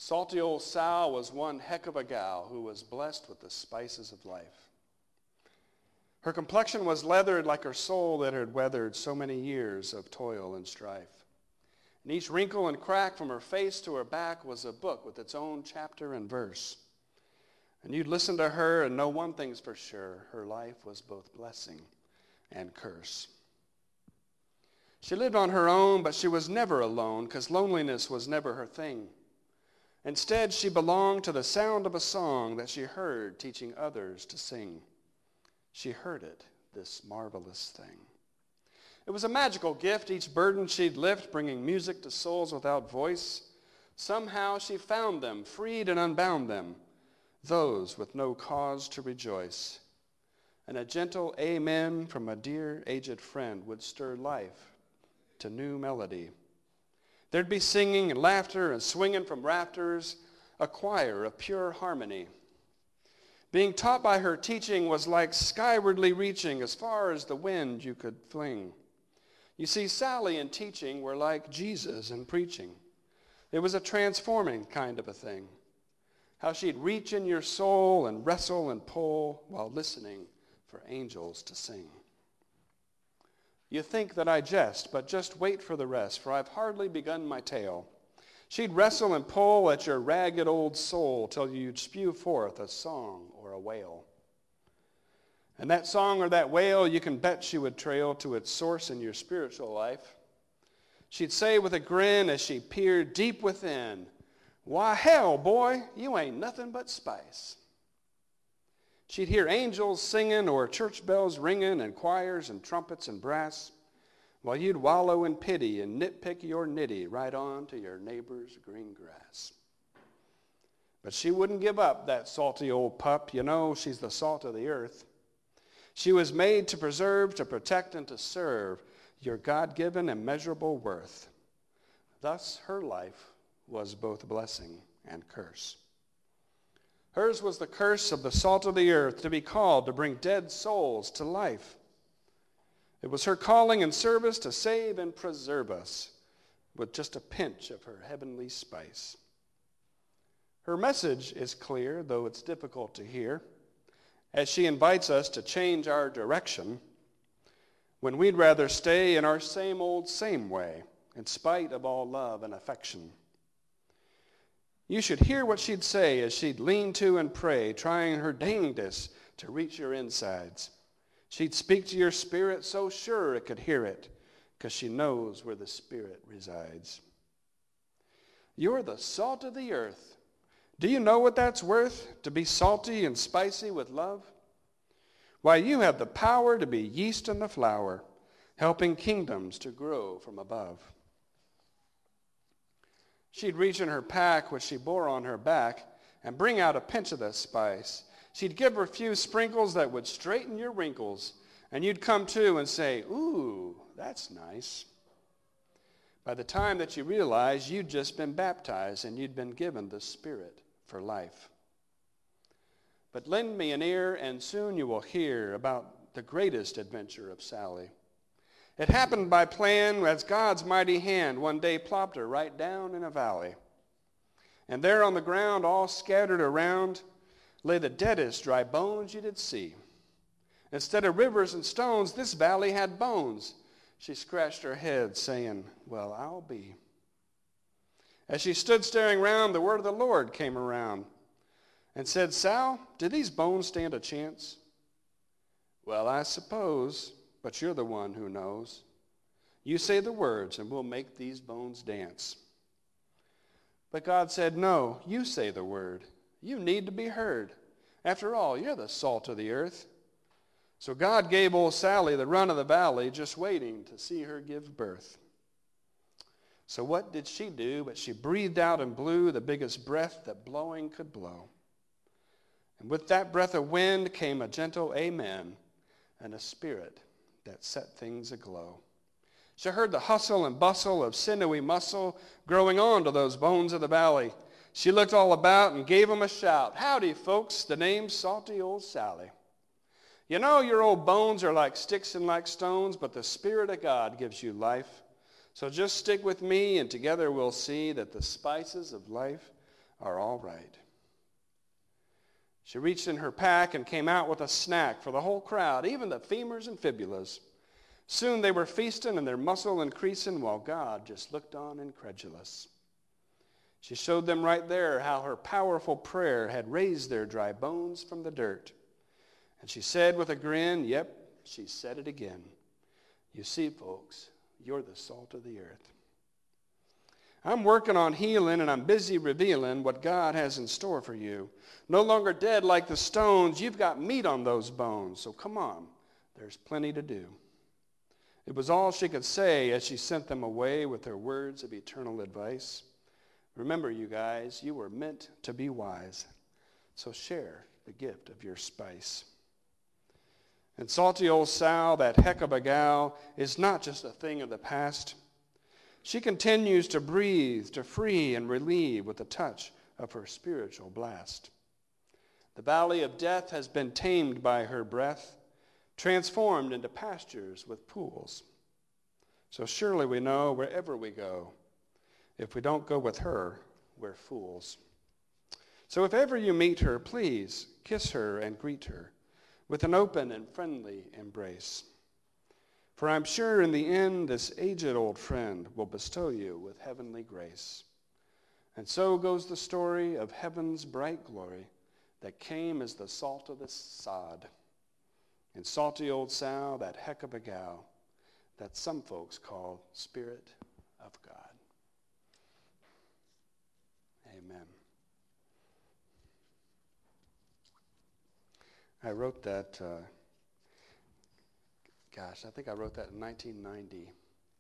Salty old Sal was one heck of a gal who was blessed with the spices of life. Her complexion was leathered like her soul that had weathered so many years of toil and strife. And each wrinkle and crack from her face to her back was a book with its own chapter and verse. And you'd listen to her and know one thing's for sure: her life was both blessing and curse. She lived on her own, but she was never alone, because loneliness was never her thing. Instead, she belonged to the sound of a song that she heard teaching others to sing. She heard it, this marvelous thing. It was a magical gift, each burden she'd lift, bringing music to souls without voice. Somehow she found them, freed and unbound them, those with no cause to rejoice. And a gentle amen from a dear aged friend would stir life to new melody. There'd be singing and laughter and swinging from rafters, a choir of pure harmony. Being taught by her teaching was like skywardly reaching as far as the wind you could fling. You see, Sally and teaching were like Jesus and preaching. It was a transforming kind of a thing. How she'd reach in your soul and wrestle and pull while listening for angels to sing. You think that I jest, but just wait for the rest, for I've hardly begun my tale. She'd wrestle and pull at your ragged old soul till you'd spew forth a song or a wail. And that song or that wail, you can bet she would trail to its source in your spiritual life. She'd say with a grin as she peered deep within, "Why, hell, boy, you ain't nothing but spice." She'd hear angels singing or church bells ringing and choirs and trumpets and brass, while you'd wallow in pity and nitpick your nitty right on to your neighbor's green grass. But she wouldn't give up, that salty old pup. You know, she's the salt of the earth. She was made to preserve, to protect, and to serve your God-given immeasurable worth. Thus, her life was both blessing and curse. Hers was the curse of the salt of the earth, to be called to bring dead souls to life. It was her calling and service to save and preserve us with just a pinch of her heavenly spice. Her message is clear, though it's difficult to hear, as she invites us to change our direction when we'd rather stay in our same old same way, in spite of all love and affection. You should hear what she'd say as she'd lean to and pray, trying her dangdest to reach your insides. She'd speak to your spirit so sure it could hear it, because she knows where the Spirit resides. You're the salt of the earth. Do you know what that's worth, to be salty and spicy with love? Why, you have the power to be yeast in the flour, helping kingdoms to grow from above. She'd reach in her pack, which she bore on her back, and bring out a pinch of the spice. She'd give her a few sprinkles that would straighten your wrinkles, and you'd come to and say, "Ooh, that's nice." By the time that you realized, you'd just been baptized and you'd been given the Spirit for life. But lend me an ear, and soon you will hear about the greatest adventure of Sally. It happened by plan as God's mighty hand one day plopped her right down in a valley. And there on the ground, all scattered around, lay the deadest dry bones you did see. Instead of rivers and stones, this valley had bones. She scratched her head, saying, "Well, I'll be." As she stood staring round, the word of the Lord came around and said, "Sal, do these bones stand a chance?" "Well, I suppose, but you're the one who knows. You say the words, and we'll make these bones dance." But God said, "No, you say the word. You need to be heard. After all, you're the salt of the earth." So God gave old Sally the run of the valley, just waiting to see her give birth. So what did she do? But she breathed out and blew the biggest breath that blowing could blow. And with that breath of wind came a gentle amen and a spirit that set things aglow. She heard the hustle and bustle of sinewy muscle growing onto those bones of the valley. She looked all about and gave them a shout. "Howdy, folks, the name's Salty Old Sally. You know your old bones are like sticks and like stones, but the Spirit of God gives you life. So just stick with me, and together we'll see that the spices of life are all right. She reached in her pack and came out with a snack for the whole crowd, even the femurs and fibulas. Soon they were feasting and their muscle increasing while God just looked on incredulous. She showed them right there how her powerful prayer had raised their dry bones from the dirt. And she said with a grin, yep, she said it again. You see, folks, you're the salt of the earth. I'm working on healing and I'm busy revealing what God has in store for you. No longer dead like the stones, you've got meat on those bones. So come on, there's plenty to do. It was all she could say as she sent them away with her words of eternal advice. Remember, you guys, you were meant to be wise. So share the gift of your spice. And salty old Sal, that heck of a gal, is not just a thing of the past. She continues to breathe, to free and relieve with the touch of her spiritual blast. The valley of death has been tamed by her breath, transformed into pastures with pools. So surely we know wherever we go, if we don't go with her, we're fools. So if ever you meet her, please kiss her and greet her with an open and friendly embrace. For I'm sure in the end, this aged old friend will bestow you with heavenly grace. And so goes the story of heaven's bright glory that came as the salt of the sod. And salty old Sal, that heck of a gal, that some folks call Spirit of God. Amen. I wrote that, I think I wrote that in 1990.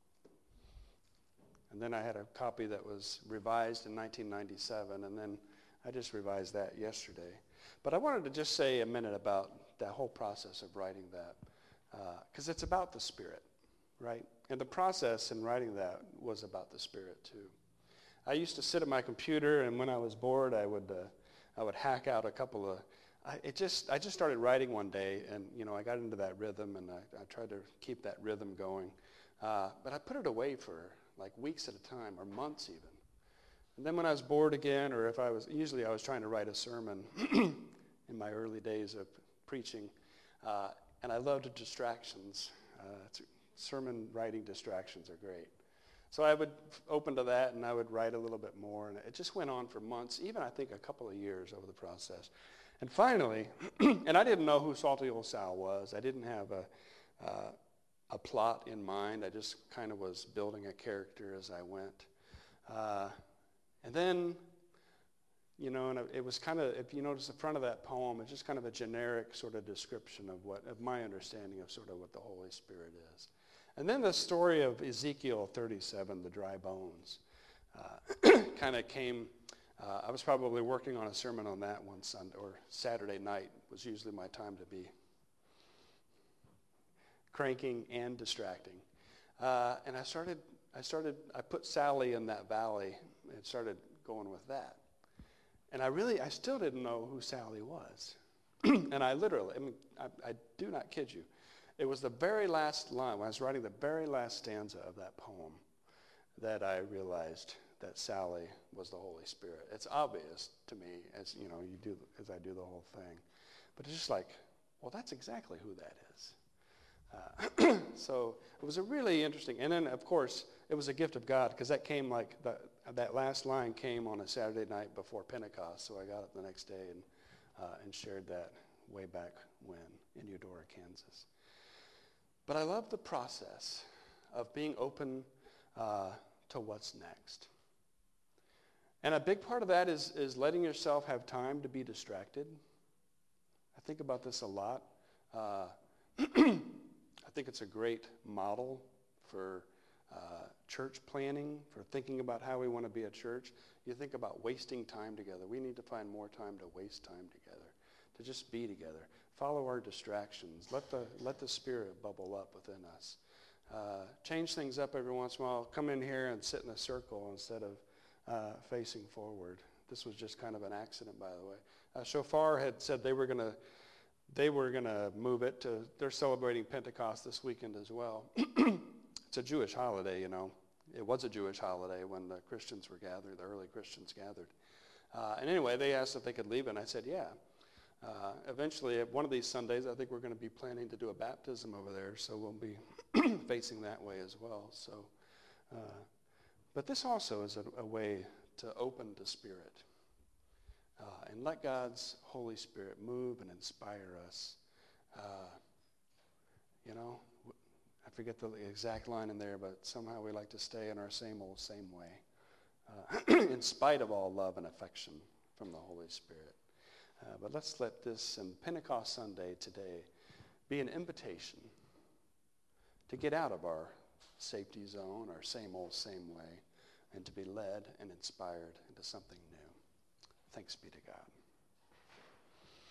And then I had a copy that was revised in 1997, and then I just revised that yesterday. But I wanted to just say a minute about that whole process of writing that, because it's about the Spirit, right? And the process in writing that was about the Spirit too. I used to sit at my computer, and when I was bored, I would hack out a couple of. I just started writing one day, and I got into that rhythm, and I tried to keep that rhythm going. But I put it away for like weeks at a time, or months even. And then when I was bored again, or if I was trying to write a sermon in my early days of preaching, and I loved distractions. Sermon writing distractions are great. So I would open to that, and I would write a little bit more, and it just went on for months, even I think a couple of years over the process. And finally, and I didn't know who Salty Old Sal was. I didn't have a plot in mind. I just kind of was building a character as I went. And then, and it was kind of, if you notice the front of that poem, it's just kind of a generic sort of description of my understanding of sort of what the Holy Spirit is. And then the story of Ezekiel 37, the dry bones, kind of came. I was probably working on a sermon on that one Sunday, or Saturday night was usually my time to be cranking and distracting. And I put Sally in that valley and started going with that. And I still didn't know who Sally was. And I do not kid you. It was the very last line, when I was writing the very last stanza of that poem, that I realized that Sally was the Holy Spirit. It's obvious to me as I do the whole thing. But it's just like, well, that's exactly who that is. So it was a really interesting, and then of course it was a gift of God, because that came that last line came on a Saturday night before Pentecost. So I got up the next day and shared that way back when in Eudora, Kansas. But I love the process of being open to what's next. And a big part of that is letting yourself have time to be distracted. I think about this a lot. I think it's a great model for church planning, for thinking about how we want to be a church. You think about wasting time together. We need to find more time to waste time together, to just be together. Follow our distractions. Let the Spirit bubble up within us. Change things up every once in a while. Come in here and sit in a circle instead of facing forward. This was just kind of an accident, by the way. Shofar had said they were going to move it to. They're celebrating Pentecost this weekend as well. It's a Jewish holiday, It was a Jewish holiday when the Christians were gathered, the early Christians gathered. And anyway, they asked if they could leave, and I said, yeah. Eventually, one of these Sundays, I think we're going to be planning to do a baptism over there, so we'll be facing that way as well. So, but this also is a way to open to Spirit and let God's Holy Spirit move and inspire us. I forget the exact line in there, but somehow we like to stay in our same old, same way, in spite of all love and affection from the Holy Spirit. But let's let this Pentecost Sunday today be an invitation to get out of our safety zone, our same old, same way, and to be led and inspired into something new. Thanks be to God.